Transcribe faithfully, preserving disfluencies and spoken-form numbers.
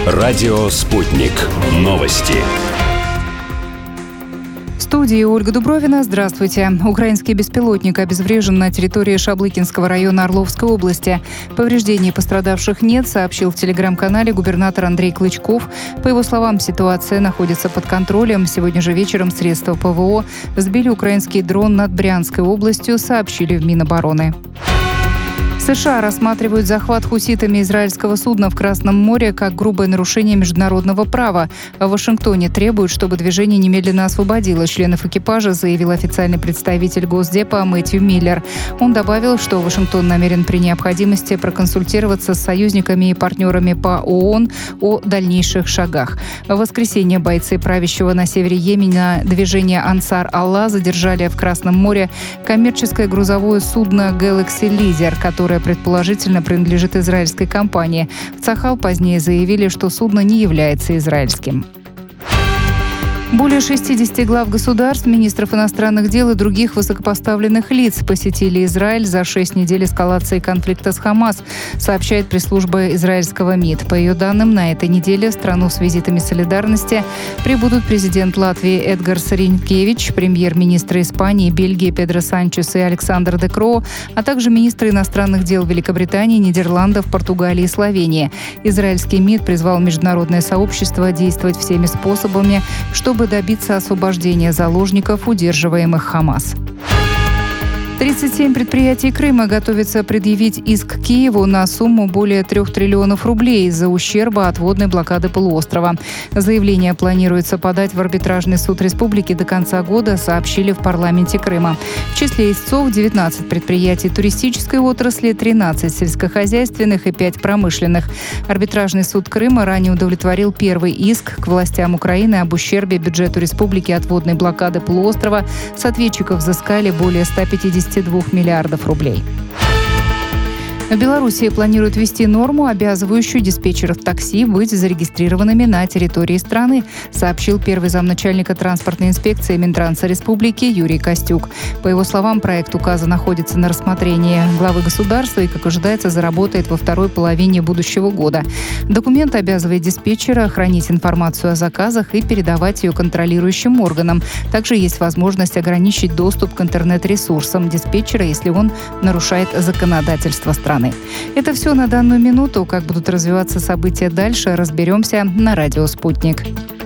Радио «Спутник». Новости. В студии Ольга Дубровина. Здравствуйте. Украинский беспилотник обезврежен на территории Шаблыкинского района Орловской области. Повреждений пострадавших нет, сообщил в телеграм-канале губернатор Андрей Клычков. По его словам, ситуация находится под контролем. Сегодня же вечером средства ПВО сбили украинский дрон над Брянской областью, сообщили в Минобороны. США рассматривают захват хуситами израильского судна в Красном море как грубое нарушение международного права. В Вашингтоне требуют, чтобы движение немедленно освободило членов экипажа, заявил официальный представитель Госдепа Мэтью Миллер. Он добавил, что Вашингтон намерен при необходимости проконсультироваться с союзниками и партнерами по ООН о дальнейших шагах. В воскресенье бойцы правящего на севере Йемена движения Ансар Аллах задержали в Красном море коммерческое грузовое судно Galaxy Leader, которое предположительно принадлежит израильской компании. В Цахал позднее заявили, что судно не является израильским. Более шестидесяти глав государств, министров иностранных дел и других высокопоставленных лиц посетили Израиль за шесть недель эскалации конфликта с Хамас, сообщает пресс-служба израильского МИД. По ее данным, на этой неделе в страну с визитами солидарности прибудут президент Латвии Эдгарс Ринкевич, премьер-министры Испании, Бельгии Педро Санчес и Александр Де Кроо, а также министры иностранных дел Великобритании, Нидерландов, Португалии и Словении. Израильский МИД призвал международное сообщество действовать всеми способами, чтобы добиться освобождения заложников, удерживаемых Хамас. тридцать семь предприятий Крыма готовятся предъявить иск Киеву на сумму более трех триллионов рублей из-за ущерба от водной блокады полуострова. Заявление планируется подать в арбитражный суд республики до конца года, сообщили в парламенте Крыма. В числе истцов девятнадцать предприятий туристической отрасли, тринадцать сельскохозяйственных и пять промышленных. Арбитражный суд Крыма ранее удовлетворил первый иск к властям Украины об ущербе бюджету республики от водной блокады полуострова. С ответчиков взыскали более ста пятидесяти двух миллиардов рублей. В Беларуси планируют ввести норму, обязывающую диспетчеров такси быть зарегистрированными на территории страны, сообщил первый замначальника транспортной инспекции Минтранса Республики Юрий Костюк. По его словам, проект указа находится на рассмотрении главы государства и, как ожидается, заработает во второй половине будущего года. Документ обязывает диспетчера хранить информацию о заказах и передавать ее контролирующим органам. Также есть возможность ограничить доступ к интернет-ресурсам диспетчера, если он нарушает законодательство страны. Это все на данную минуту. Как будут развиваться события дальше, разберемся на радио «Спутник».